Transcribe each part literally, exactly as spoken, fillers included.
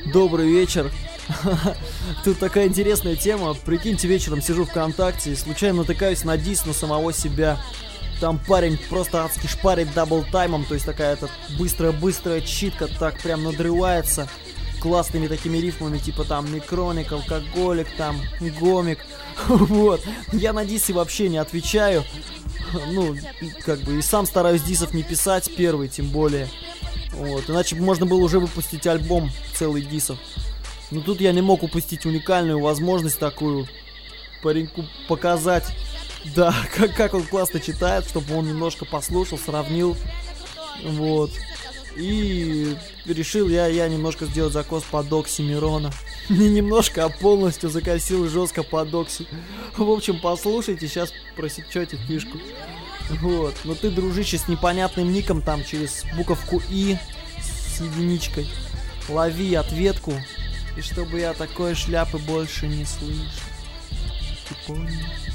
Добрый вечер. Тут такая интересная тема. Прикиньте, вечером сижу ВКонтакте и случайно натыкаюсь на дис на самого себя. Там парень просто адски шпарит даблтаймом, то есть такая эта быстрая-быстрая читка, так прям надрывается классными такими рифмами, типа там Микроник, алкоголик, там гомик. Вот. Я на дисы вообще не отвечаю. Ну, как бы и сам стараюсь дисов не писать, первый тем более. Вот, иначе бы можно было уже выпустить альбом целый дисов. Но тут я не мог упустить уникальную возможность такую пареньку показать. Да, как, как он классно читает, чтобы он немножко послушал, сравнил. Вот. И решил я, я немножко сделать закос под Оксимирона. Не немножко, а полностью закосил жестко под Окси. В общем, послушайте, сейчас просечете фишку. Вот. Но ты, дружище, с непонятным ником там через буковку И с единичкой лови ответку. И чтобы я такой шляпы больше не слышал. Ты понял?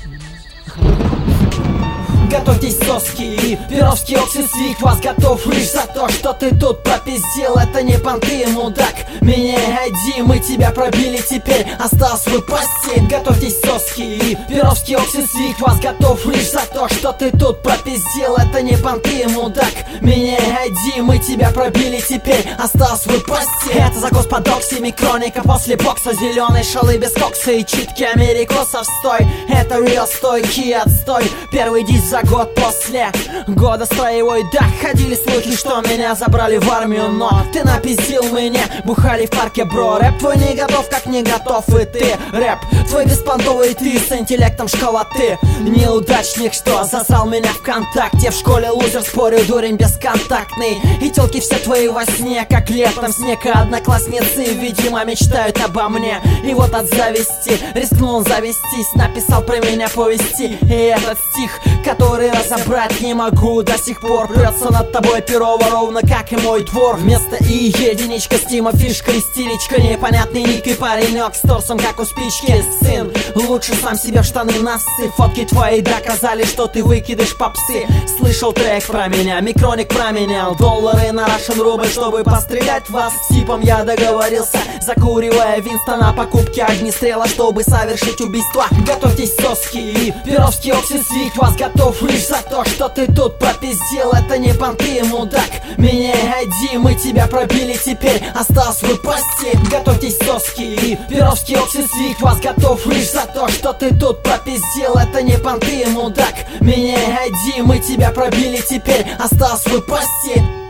Готовьтесь, соски и Перовский оксид слить вас готов лишь за то, что ты тут пропиздил. Это не понты, мудак. Меняй ай ди, мы тебя пробили, теперь остался свой постель. Готовьтесь, соски и Перовский оксид слить вас готов лишь за то, что ты тут пропиздил. Это не понты, мудак. Меняй ай ди, мы тебя пробили, теперь остался свой постель. Это закос под Окси, Микроника после бокса, зеленой шалы без кокса и читки америкосов. Стой, это реал стойкий отстой. Первый диск за год после года строевой. Да, ходили слухи, что меня забрали в армию, но ты напиздил мне, бухали в парке, бро. Рэп твой не готов, как не готов и ты. Рэп твой беспонтовый, ты с интеллектом школоты. Неудачник, что засрал меня ВКонтакте. В школе лузер, спорю, дурень бесконтактный. И телки все твои во сне, как летом снег. И одноклассницы, видимо, мечтают обо мне. И вот от зависти рискнул завестись, написал про меня повести. И этот стих, который разобрать не могу до сих пор, прется над тобой перово, ровно как и мой двор. Вместо И единичка, стима, фишка, истеричка, непонятный ник и паренек с торсом, как у спички. Сын, лучше сам себе в штаны насыпь. Фотки твои доказали, что ты выкидыш попсы. Слышал трек про меня, Микроник променял доллары на Russian рубль, чтобы пострелять в вас. С типом я договорился, закуривая Винстона, покупки огнестрела, чтобы совершить убийство. Готовьтесь, соски и Перовский оксид слить вас готов лишь за то, что ты тут пропиздил. Это не понты, мудак. Меняй ай ди, мы тебя пробили, теперь остался свой постель. Готовьтесь, соски и Перовский оксид слить вас готов лишь за то, что ты тут пропиздил. Это не понты, мудак. Меняй ай ди, мы тебя пробили, теперь остался свой постель.